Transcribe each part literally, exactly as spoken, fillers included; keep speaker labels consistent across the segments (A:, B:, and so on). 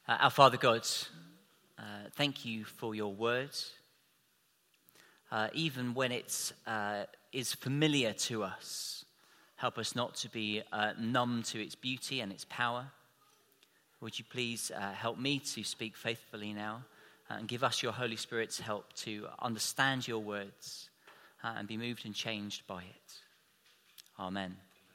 A: Uh, our Father God, uh, thank you for your word. Uh, even when it uh, is familiar to us, help us not to be uh, numb to its beauty and its power. Would you please uh, help me to speak faithfully now uh, and give us your Holy Spirit's help to understand your words uh, and be moved and changed by it. Amen.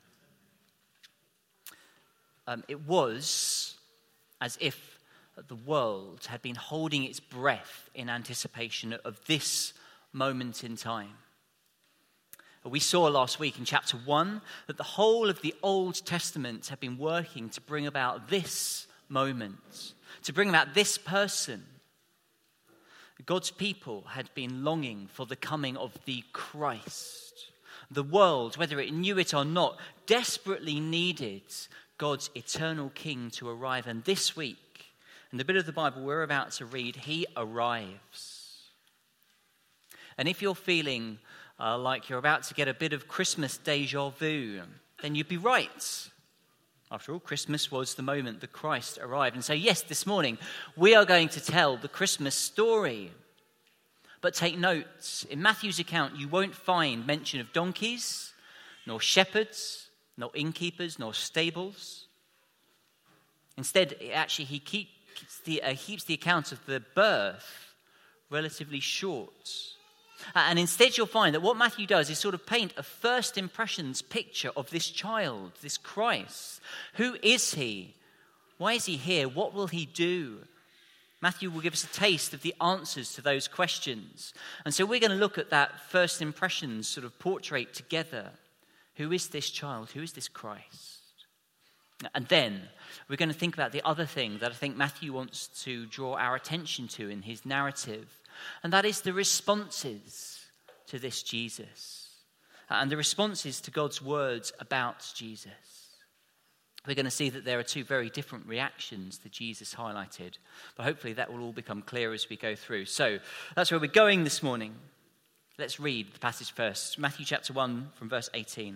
A: Um, it was as if the world had been holding its breath in anticipation of this moment in time. We saw last week in chapter one that the whole of the Old Testament had been working to bring about this moment, to bring about this person. God's people had been longing for the coming of the Christ. The world, whether it knew it or not, desperately needed God's eternal King to arrive. And this week, in the bit of the Bible we're about to read, he arrives. And if you're feeling uh, like you're about to get a bit of Christmas deja vu, then you'd be right. After all, Christmas was the moment that Christ arrived. And so, yes, this morning we are going to tell the Christmas story. But take note, in Matthew's account, you won't find mention of donkeys, nor shepherds, nor innkeepers, nor stables. Instead, actually, he keeps the, uh, keeps the account of the birth relatively short. Uh, and instead, you'll find that what Matthew does is sort of paint a first impressions picture of this child, this Christ. Who is he? Why is he here? What will he do? Matthew will give us a taste of the answers to those questions. And so we're going to look at that first impressions sort of portrait together. Who is this child? Who is this Christ? And then we're going to think about the other thing that I think Matthew wants to draw our attention to in his narrative. And that is the responses to this Jesus. And the responses to God's words about Jesus. We're going to see that there are two very different reactions that Jesus highlighted. But hopefully that will all become clear as we go through. So that's where we're going this morning. Let's read the passage first. Matthew chapter one from verse eighteen.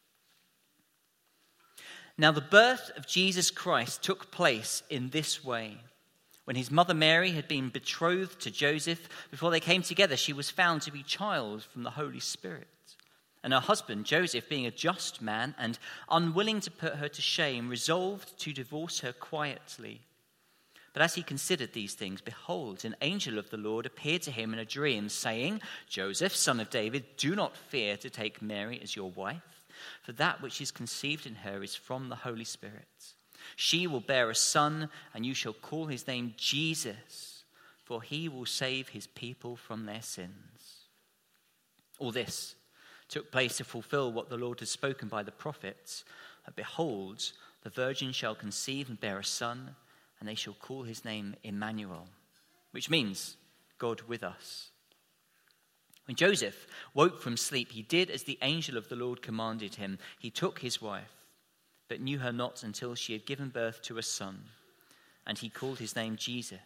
A: Now the birth of Jesus Christ took place in this way. When his mother Mary had been betrothed to Joseph, before they came together, she was found to be child from the Holy Spirit. And her husband, Joseph, being a just man and unwilling to put her to shame, resolved to divorce her quietly. But as he considered these things, behold, an angel of the Lord appeared to him in a dream, saying, Joseph, son of David, do not fear to take Mary as your wife, for that which is conceived in her is from the Holy Spirit. She will bear a son, and you shall call his name Jesus, for he will save his people from their sins. All this took place to fulfill what the Lord had spoken by the prophets. Behold, the virgin shall conceive and bear a son, and they shall call his name Emmanuel, which means God with us. When Joseph woke from sleep, he did as the angel of the Lord commanded him. He took his wife, but knew her not until she had given birth to a son, and he called his name Jesus.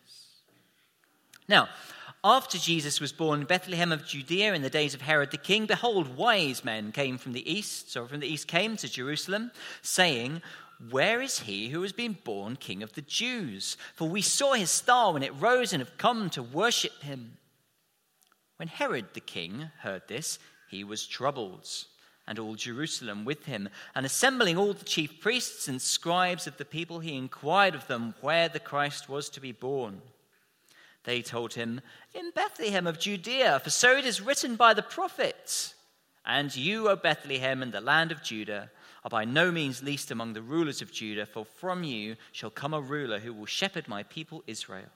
A: Now, after Jesus was born in Bethlehem of Judea in the days of Herod the king, behold, wise men came from the east, so from the east came to Jerusalem, saying, where is he who has been born King of the Jews? For we saw his star when it rose and have come to worship him. When Herod the king heard this, he was troubled, and all Jerusalem with him. And assembling all the chief priests and scribes of the people, he inquired of them where the Christ was to be born. They told him, in Bethlehem of Judea, for so it is written by the prophets. And you, O Bethlehem, in the land of Judah, are by no means least among the rulers of Judah, for from you shall come a ruler who will shepherd my people Israel.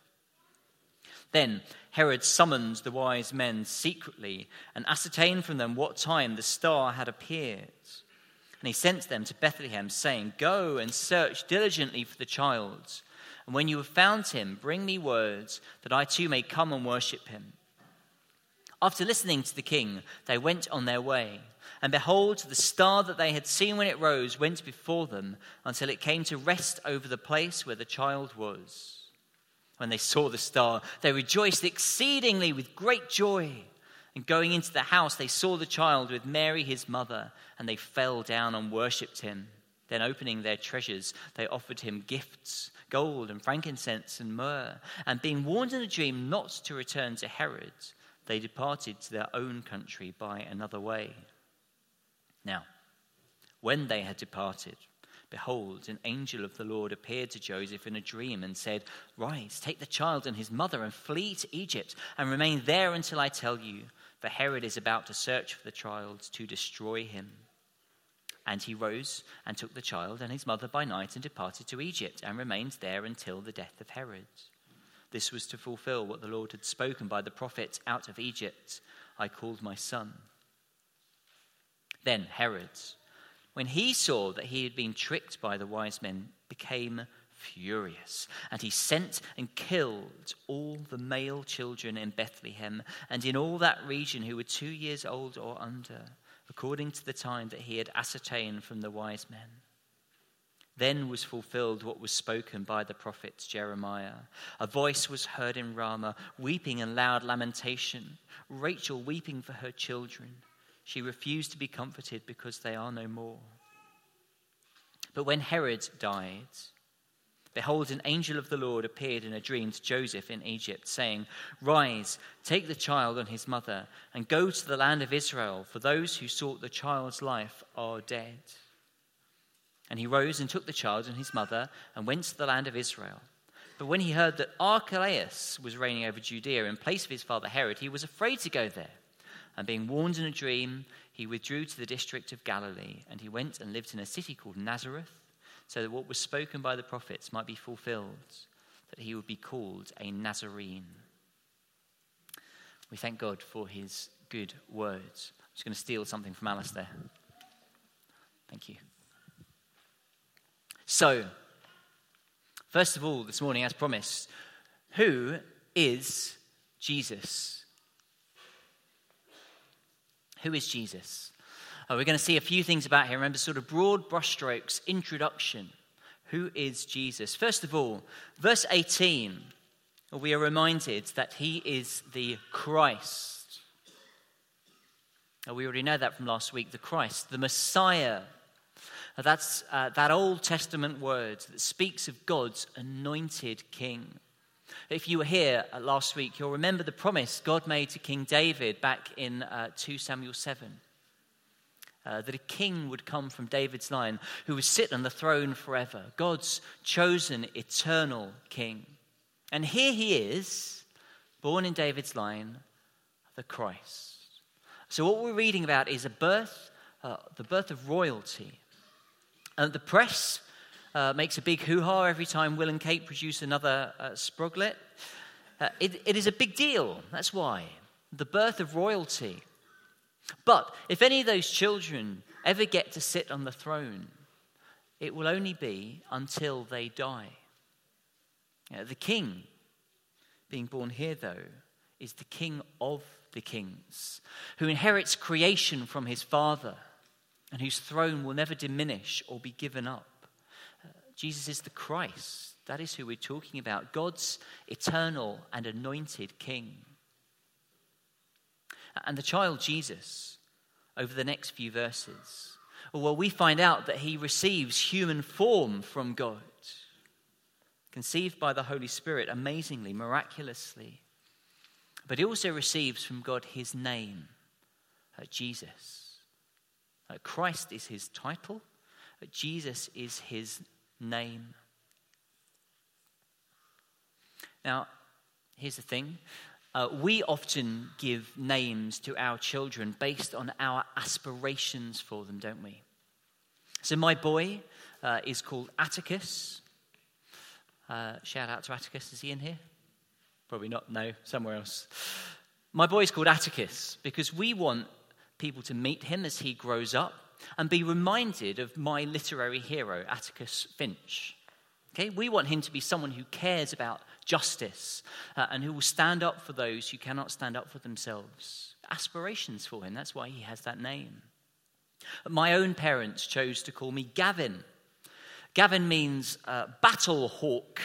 A: Then Herod summoned the wise men secretly and ascertained from them what time the star had appeared. And he sent them to Bethlehem, saying, go and search diligently for the child. And when you have found him, bring me words that I too may come and worship him. After listening to the king, they went on their way. And behold, the star that they had seen when it rose went before them until it came to rest over the place where the child was. When they saw the star, they rejoiced exceedingly with great joy. And going into the house, they saw the child with Mary his mother, and they fell down and worshipped him. Then opening their treasures, they offered him gifts, gold and frankincense and myrrh. And being warned in a dream not to return to Herod, they departed to their own country by another way. Now, when they had departed, behold, an angel of the Lord appeared to Joseph in a dream and said, "Rise, take the child and his mother and flee to Egypt and remain there until I tell you, for Herod is about to search for the child to destroy him." And he rose and took the child and his mother by night and departed to Egypt and remained there until the death of Herod. This was to fulfill what the Lord had spoken by the prophet, "Out of Egypt I called my son." Then Herod, when he saw that he had been tricked by the wise men, became furious, and he sent and killed all the male children in Bethlehem and in all that region who were two years old or under, according to the time that he had ascertained from the wise men. Then was fulfilled what was spoken by the prophet Jeremiah. A voice was heard in Ramah, weeping and loud lamentation, Rachel weeping for her children. She refused to be comforted because they are no more. But when Herod died, behold, an angel of the Lord appeared in a dream to Joseph in Egypt, saying, "Rise, take the child and his mother, and go to the land of Israel, for those who sought the child's life are dead." And he rose and took the child and his mother and went to the land of Israel. But when he heard that Archelaus was reigning over Judea in place of his father Herod, he was afraid to go there. And being warned in a dream, he withdrew to the district of Galilee, and he went and lived in a city called Nazareth, so that what was spoken by the prophets might be fulfilled, that he would be called a Nazarene. We thank God for his good words. I'm just going to steal something from Alistair. Thank you. So, first of all, this morning, as promised, who is Jesus? Who is Jesus? Oh, we're going to see a few things about him. Remember, sort of broad brushstrokes, introduction. Who is Jesus? First of all, verse eighteen, we are reminded that he is the Christ. Oh, we already know that from last week, the Christ, the Messiah. That's uh, that Old Testament word that speaks of God's anointed king. If you were here last week, you'll remember the promise God made to King David back in uh, Second Samuel seven. Uh, that a king would come from David's line who would sit on the throne forever. God's chosen eternal king. And here he is, born in David's line, the Christ. So what we're reading about is a birth, uh, the birth of royalty. And the press uh, makes a big hoo-ha every time Will and Kate produce another uh, Sproglet. Uh, it, it is a big deal, that's why. The birth of royalty. But if any of those children ever get to sit on the throne, it will only be until they die. You know, the king being born here, though, is the King of the kings, who inherits creation from his father and whose throne will never diminish or be given up. Uh, Jesus is the Christ. That is who we're talking about, God's eternal and anointed king. And the child Jesus, over the next few verses, well, we find out that he receives human form from God, conceived by the Holy Spirit amazingly, miraculously. But he also receives from God his name, uh, Jesus. Uh, Christ is his title, uh, Jesus is his name. Now, here's the thing. Uh, we often give names to our children based on our aspirations for them, don't we? So my boy uh, is called Atticus. Uh, shout out to Atticus. Is he in here? Probably not. No, somewhere else. My boy is called Atticus because we want people to meet him as he grows up and be reminded of my literary hero, Atticus Finch. Okay, we want him to be someone who cares about justice uh, and who will stand up for those who cannot stand up for themselves. Aspirations for him, that's why he has that name. My own parents chose to call me Gavin. Gavin means uh, battle hawk.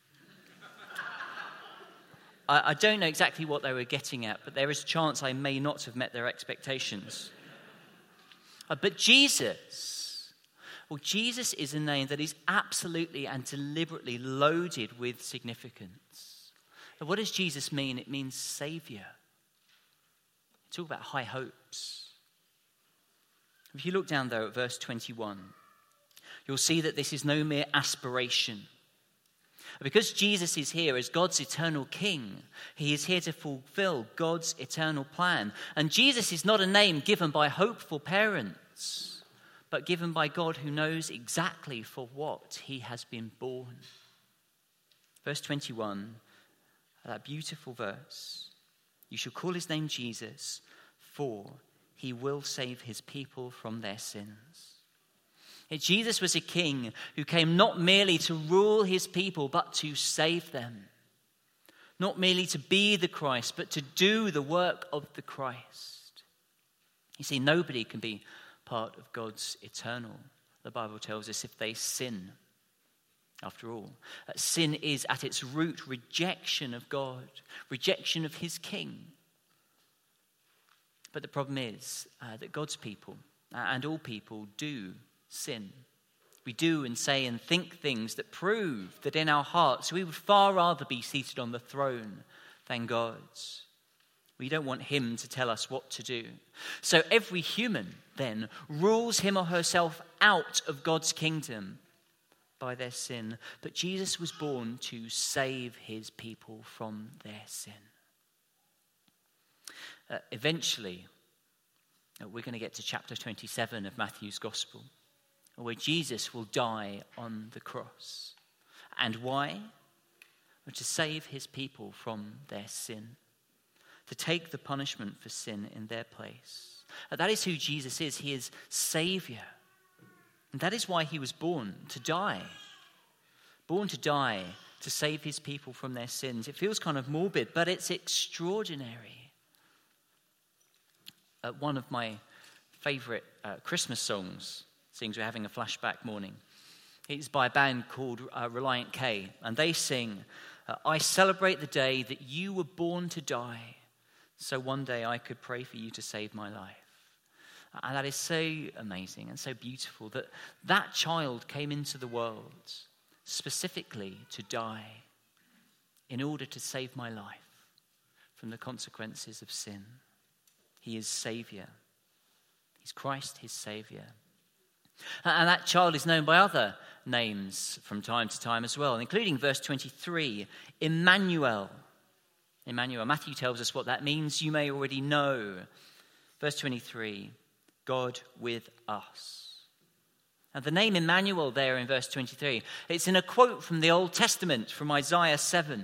A: I, I don't know exactly what they were getting at, but there is a chance I may not have met their expectations. Uh, but Jesus, Well, Jesus is a name that is absolutely and deliberately loaded with significance. Now, what does Jesus mean? It means Saviour. Talk about high hopes. If you look down, though, at verse twenty-one, you'll see that this is no mere aspiration. Because Jesus is here as God's eternal King, he is here to fulfill God's eternal plan. And Jesus is not a name given by hopeful parents, but given by God who knows exactly for what he has been born. Verse twenty-one, that beautiful verse. You shall call his name Jesus, for he will save his people from their sins. Jesus was a king who came not merely to rule his people, but to save them. Not merely to be the Christ, but to do the work of the Christ. You see, nobody can be part of God's eternal, the Bible tells us, if they sin. After all, sin is at its root rejection of God, rejection of his king. But the problem is uh, that God's people, uh, and all people, do sin. We do and say and think things that prove that in our hearts we would far rather be seated on the throne than God's. We don't want him to tell us what to do. So every human then rules him or herself out of God's kingdom by their sin. But Jesus was born to save his people from their sin. Uh, eventually, uh, we're going to get to chapter twenty-seven of Matthew's Gospel, where Jesus will die on the cross. And why? Well, to save his people from their sin, to take the punishment for sin in their place. And that is who Jesus is. He is Saviour. And that is why he was born, to die. Born to die, to save his people from their sins. It feels kind of morbid, but it's extraordinary. Uh, one of my favourite uh, Christmas songs, sings we're having a flashback morning. It's by a band called uh, Reliant K, and they sing, I celebrate the day that you were born to die, so one day I could pray for you to save my life. And that is so amazing and so beautiful that that child came into the world specifically to die in order to save my life from the consequences of sin. He is Saviour. He's Christ, his Saviour. And that child is known by other names from time to time as well, including verse twenty-three, Emmanuel. Emmanuel. Matthew tells us what that means. You may already know. Verse twenty-three, God with us. And the name Emmanuel there in verse twenty-three, it's in a quote from the Old Testament, from Isaiah seven.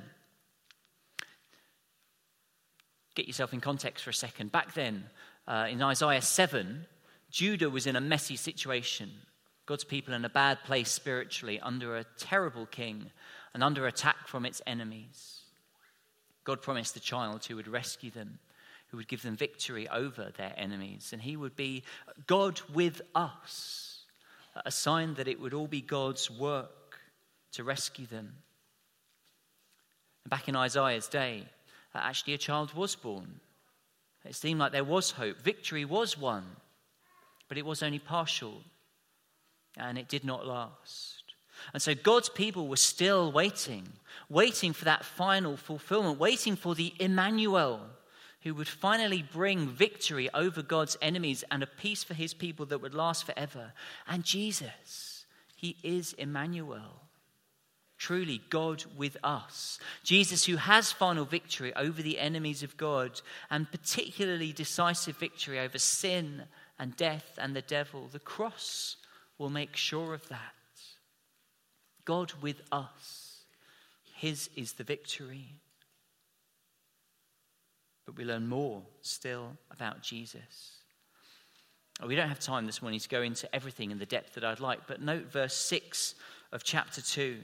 A: Get yourself in context for a second. Back then, uh, in Isaiah seven, Judah was in a messy situation. God's people in a bad place spiritually, under a terrible king and under attack from its enemies. God promised a child who would rescue them, who would give them victory over their enemies. And he would be God with us, a sign that it would all be God's work to rescue them. And back in Isaiah's day, actually a child was born. It seemed like there was hope. Victory was won. But it was only partial, and it did not last. And so God's people were still waiting, waiting for that final fulfillment, waiting for the Emmanuel, who would finally bring victory over God's enemies and a peace for his people that would last forever. And Jesus, he is Emmanuel, truly God with us. Jesus, who has final victory over the enemies of God, and particularly decisive victory over sin and death and the devil. The cross will make sure of that. God with us. His is the victory. But we learn more still about Jesus. We don't have time this morning to go into everything in the depth that I'd like, but note verse six of chapter two.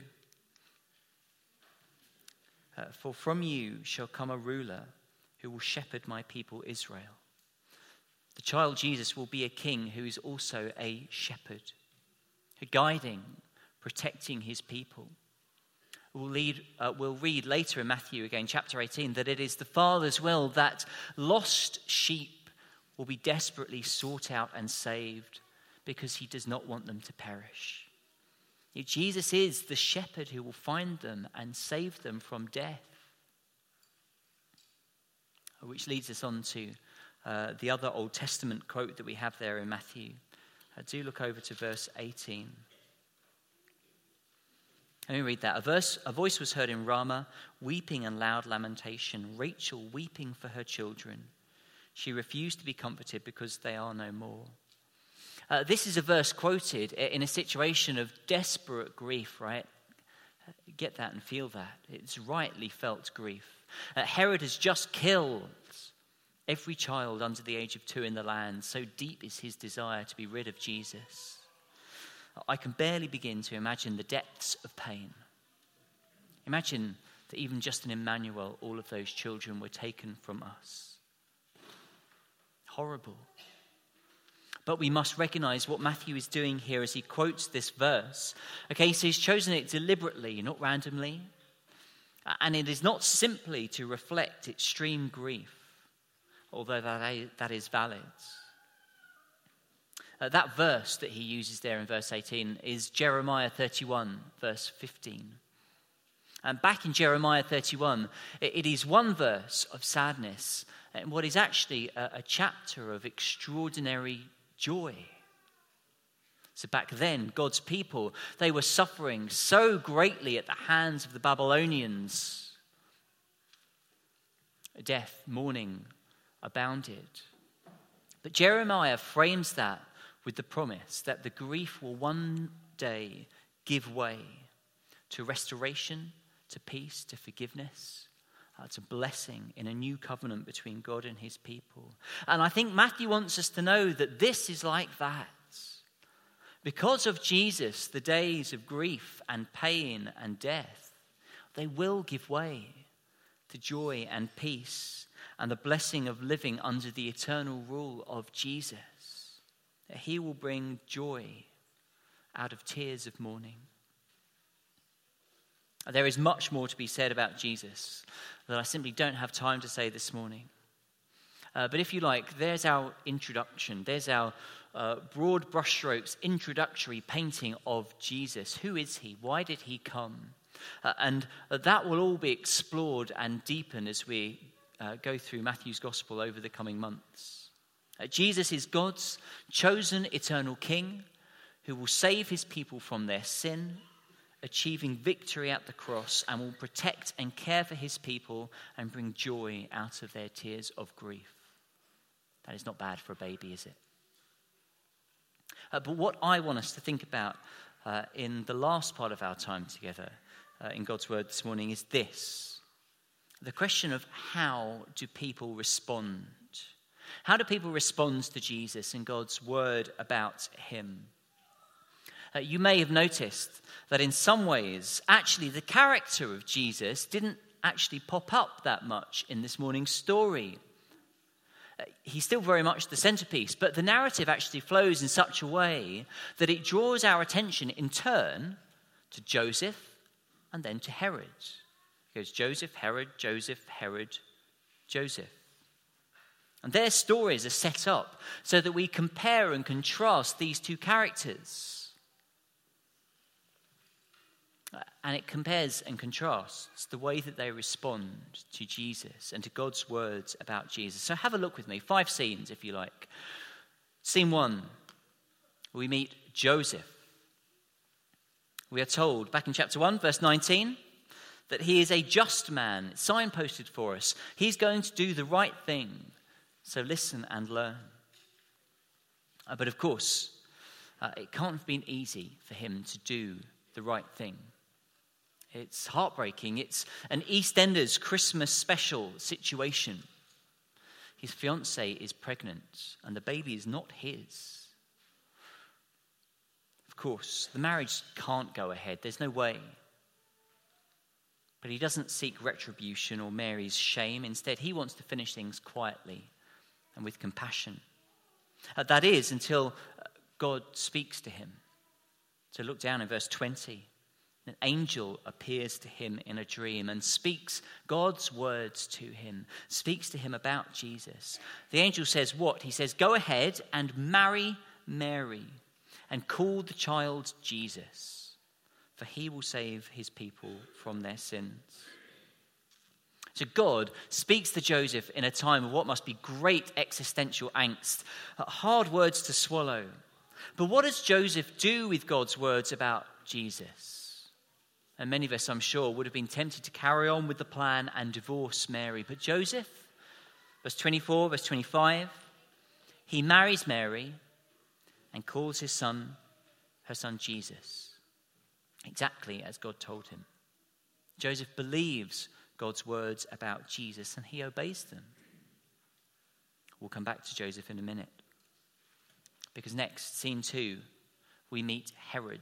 A: Uh, For from you shall come a ruler who will shepherd my people Israel. The child Jesus will be a king who is also a shepherd, guiding, protecting his people. We'll, lead, uh, we'll read later in Matthew again, chapter eighteen, that it is the Father's will that lost sheep will be desperately sought out and saved, because he does not want them to perish. Jesus is the shepherd who will find them and save them from death. Which leads us on to uh, the other Old Testament quote that we have there in Matthew. Uh, do look over to verse eighteen. Let me read that. A, verse, a voice was heard in Ramah, weeping and loud lamentation, Rachel weeping for her children. She refused to be comforted because they are no more. Uh, this is a verse quoted in a situation of desperate grief, right? Get that and feel that. It's rightly felt grief. Uh, Herod has just killed every child under the age of two in the land. So deep is his desire to be rid of Jesus. I can barely begin to imagine the depths of pain. Imagine that even just in Emmanuel, all of those children were taken from us. Horrible. But we must recognize what Matthew is doing here as he quotes this verse. Okay, so he's chosen it deliberately, not randomly. And it is not simply to reflect extreme grief, although that is valid. Uh, that verse that he uses there in verse eighteen is Jeremiah thirty-one, verse fifteen. And back in Jeremiah thirty-one, it, it is one verse of sadness and what is actually a, a chapter of extraordinary joy. So back then, God's people, they were suffering so greatly at the hands of the Babylonians. Death, mourning abounded. But Jeremiah frames that with the promise that the grief will one day give way to restoration, to peace, to forgiveness, uh, to blessing in a new covenant between God and his people. And I think Matthew wants us to know that this is like that. Because of Jesus, the days of grief and pain and death, they will give way to joy and peace and the blessing of living under the eternal rule of Jesus. He will bring joy out of tears of mourning. There is much more to be said about Jesus that I simply don't have time to say this morning. Uh, but if you like, there's our introduction. There's our uh, broad brushstrokes introductory painting of Jesus. Who is he? Why did he come? Uh, and uh, that will all be explored and deepened as we uh, go through Matthew's gospel over the coming months. Uh, Jesus is God's chosen eternal king who will save his people from their sin, achieving victory at the cross, and will protect and care for his people and bring joy out of their tears of grief. That is not bad for a baby, is it? Uh, but what I want us to think about uh, in the last part of our time together uh, in God's word this morning is this. The question of how do people respond? How do people respond to Jesus and God's word about him? Uh, you may have noticed that in some ways, actually the character of Jesus didn't actually pop up that much in this morning's story. Uh, he's still very much the centerpiece, but the narrative actually flows in such a way that it draws our attention in turn to Joseph and then to Herod. It goes Joseph, Herod, Joseph, Herod, Joseph. And their stories are set up so that we compare and contrast these two characters. And it compares and contrasts the way that they respond to Jesus and to God's words about Jesus. So have a look with me. Five scenes, if you like. Scene one, we meet Joseph. We are told back in chapter one, verse nineteen, that he is a just man. It's signposted for us. He's going to do the right thing. So listen and learn. Uh, but of course, uh, it can't have been easy for him to do the right thing. It's heartbreaking. It's an EastEnders Christmas special situation. His fiancée is pregnant and the baby is not his. Of course, the marriage can't go ahead. There's no way. But he doesn't seek retribution or Mary's shame. Instead, he wants to finish things quietly and with compassion. Uh, that is until God speaks to him. So look down in verse twenty. An angel appears to him in a dream and speaks God's words to him, speaks to him about Jesus. The angel says what? He says, go ahead and marry Mary, and call the child Jesus, for he will save his people from their sins. So God speaks to Joseph in a time of what must be great existential angst, hard words to swallow. But what does Joseph do with God's words about Jesus? And many of us, I'm sure, would have been tempted to carry on with the plan and divorce Mary. But Joseph, verse twenty-four, verse twenty-five, he marries Mary and calls his son, her son Jesus, exactly as God told him. Joseph believes God's words about Jesus and he obeys them. We'll come back to Joseph in a minute. Because next, scene two, we meet Herod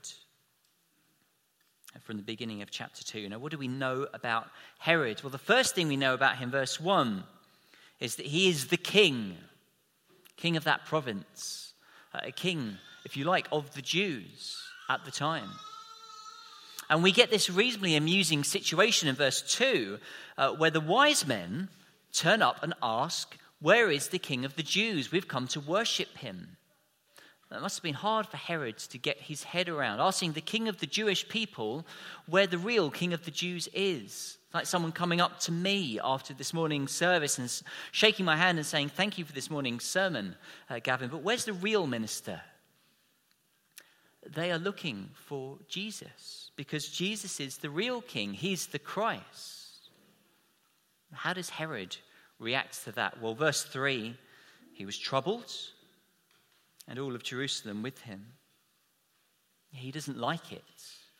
A: from the beginning of chapter two. Now, what do we know about Herod? Well, the first thing we know about him, verse one, is that he is the king, king of that province, a king, if you like, of the Jews at the time. And we get this reasonably amusing situation in verse two, uh, where the wise men turn up and ask, "Where is the king of the Jews? We've come to worship him." It must have been hard for Herod to get his head around, asking the king of the Jewish people where the real king of the Jews is. Like someone coming up to me after this morning's service and shaking my hand and saying, "Thank you for this morning's sermon, uh, Gavin, but where's the real minister?" They are looking for Jesus because Jesus is the real king. He's the Christ. How does Herod react to that? Well, verse three, he was troubled, and all of Jerusalem with him. He doesn't like it.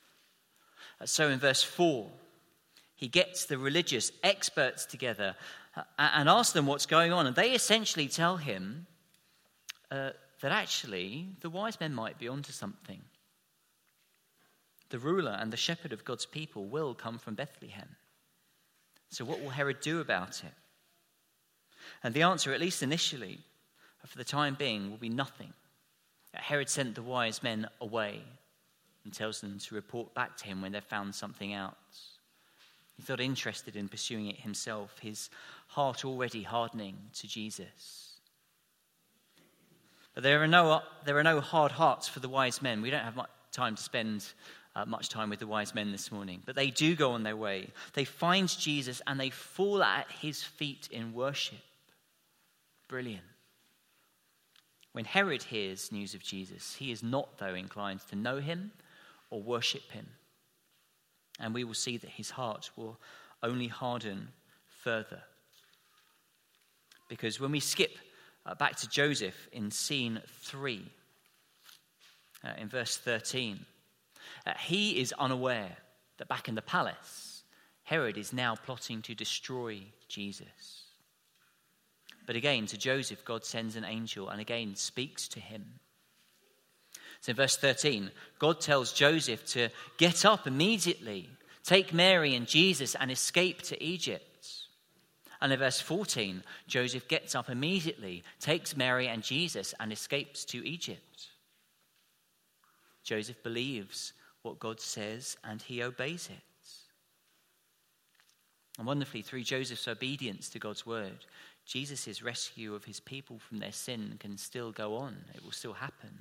A: So in verse four, he gets the religious experts together and asks them what's going on. And they essentially tell him uh, that actually the wise men might be onto something. The ruler and the shepherd of God's people will come from Bethlehem. So what will Herod do about it? And the answer, at least initially, for the time being, will be nothing. Herod sent the wise men away and tells them to report back to him when they've found something out. He's not interested in pursuing it himself, his heart already hardening to Jesus. But there are no, there are no hard hearts for the wise men. We don't have much time to spend uh, much time with the wise men this morning. But they do go on their way. They find Jesus and they fall at his feet in worship. Brilliant. When Herod hears news of Jesus, he is not, though, inclined to know him or worship him. And we will see that his heart will only harden further. Because when we skip uh, back to Joseph in scene three, uh, in verse thirteen, uh, he is unaware that back in the palace, Herod is now plotting to destroy Jesus. But again, to Joseph, God sends an angel and again speaks to him. So in verse thirteen, God tells Joseph to get up immediately, take Mary and Jesus and escape to Egypt. And in verse fourteen, Joseph gets up immediately, takes Mary and Jesus and escapes to Egypt. Joseph believes what God says and he obeys it. And wonderfully, through Joseph's obedience to God's word, Jesus' rescue of his people from their sin can still go on. It will still happen.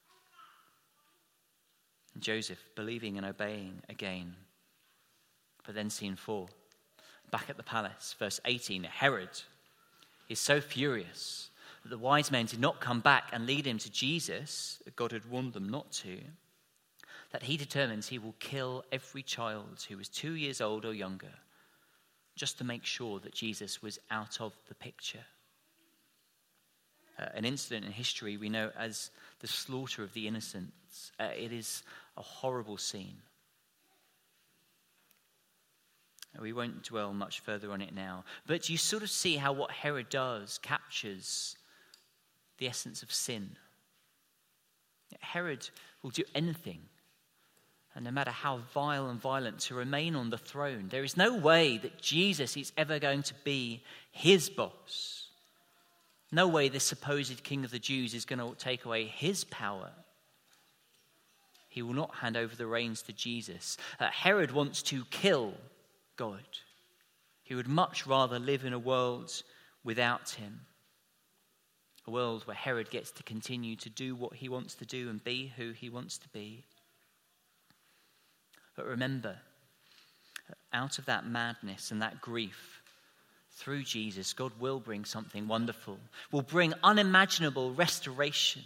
A: And Joseph believing and obeying again. But then scene four, back at the palace, verse eighteen, Herod is so furious that the wise men did not come back and lead him to Jesus, that God had warned them not to, that he determines he will kill every child who was two years old or younger, just to make sure that Jesus was out of the picture. Uh, an incident in history we know as the slaughter of the innocents. Uh, it is a horrible scene. We won't dwell much further on it now. But you sort of see how what Herod does captures the essence of sin. Herod will do anything, and no matter how vile and violent, to remain on the throne. There is no way that Jesus is ever going to be his boss. No way this supposed king of the Jews is going to take away his power. He will not hand over the reins to Jesus. Uh, Herod wants to kill God. He would much rather live in a world without him. A world where Herod gets to continue to do what he wants to do and be who he wants to be. But remember, out of that madness and that grief, through Jesus, God will bring something wonderful, will bring unimaginable restoration.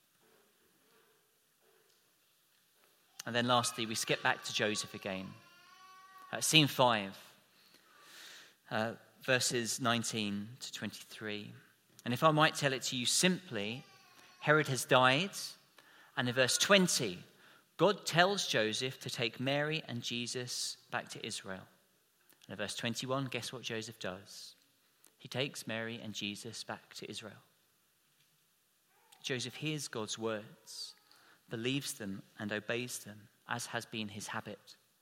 A: And then lastly, we skip back to Joseph again. Uh, scene five, uh, verses nineteen to twenty-three. And if I might tell it to you simply, Herod has died. And in verse twenty, God tells Joseph to take Mary and Jesus back to Israel. And in verse twenty-one, guess what Joseph does? He takes Mary and Jesus back to Israel. Joseph hears God's words, believes them and obeys them, as has been his habit.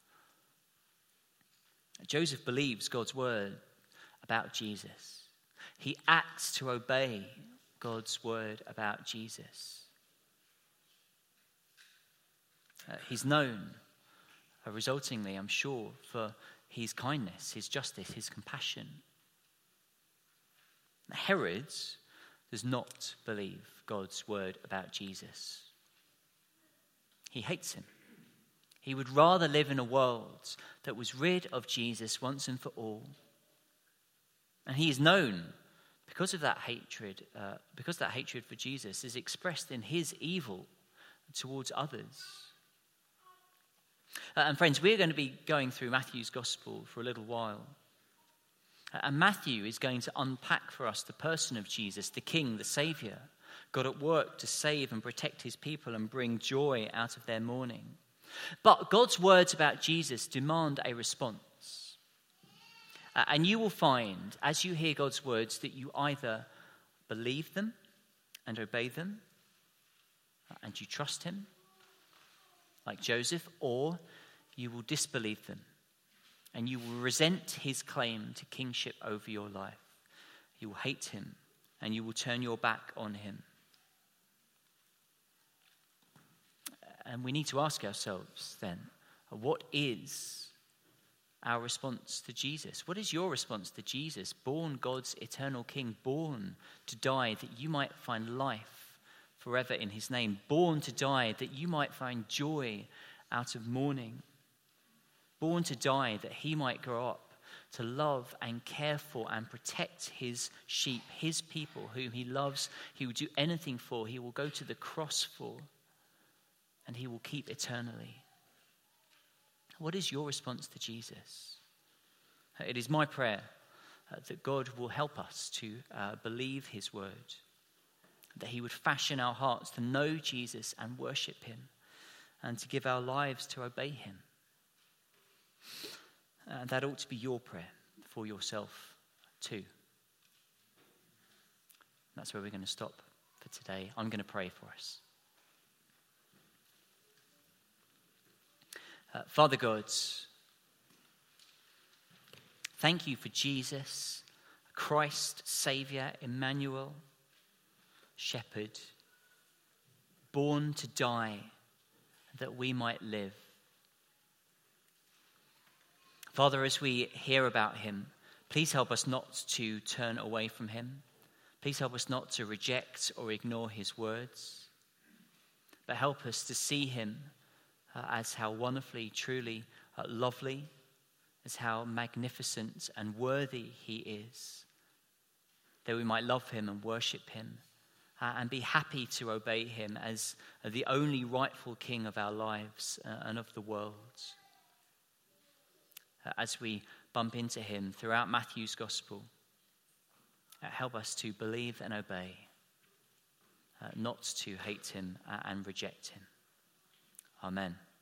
A: Joseph believes God's word about Jesus. He acts to obey God's word about Jesus. Uh, he's known, uh, resultingly, I'm sure, for his kindness, his justice, his compassion. Herod does not believe God's word about Jesus. He hates him. He would rather live in a world that was rid of Jesus once and for all. And he is known because of that hatred, uh, because that hatred for Jesus is expressed in his evil towards others. Uh, and friends, we're going to be going through Matthew's gospel for a little while. Uh, and Matthew is going to unpack for us the person of Jesus, the King, the Saviour, God at work to save and protect his people and bring joy out of their mourning. But God's words about Jesus demand a response. Uh, and you will find, as you hear God's words, that you either believe them and obey them, uh, and you trust him, like Joseph, or you will disbelieve them, and you will resent his claim to kingship over your life. You will hate him, and you will turn your back on him. And we need to ask ourselves then, what is our response to Jesus? What is your response to Jesus, born God's eternal King, born to die that you might find life forever in his name, born to die that you might find joy out of mourning, born to die that he might grow up to love and care for and protect his sheep, his people whom he loves, he will do anything for, he will go to the cross for, and he will keep eternally. What is your response to Jesus? It is my prayer uh, that God will help us to uh, believe his word, that he would fashion our hearts to know Jesus and worship him, and to give our lives to obey him. And that ought to be your prayer for yourself too. That's where we're going to stop for today. I'm going to pray for us. Uh, Father God, thank you for Jesus, Christ, Saviour, Emmanuel, Shepherd, born to die that we might live. Father, as we hear about him, please help us not to turn away from him. Please help us not to reject or ignore his words, but help us to see him uh, as how wonderfully, truly uh, lovely, as how magnificent and worthy he is, that we might love him and worship him uh, and be happy to obey him as uh, the only rightful king of our lives uh, and of the world. Uh, as we bump into him throughout Matthew's gospel, uh, help us to believe and obey, uh, not to hate him uh, and reject him. Amen.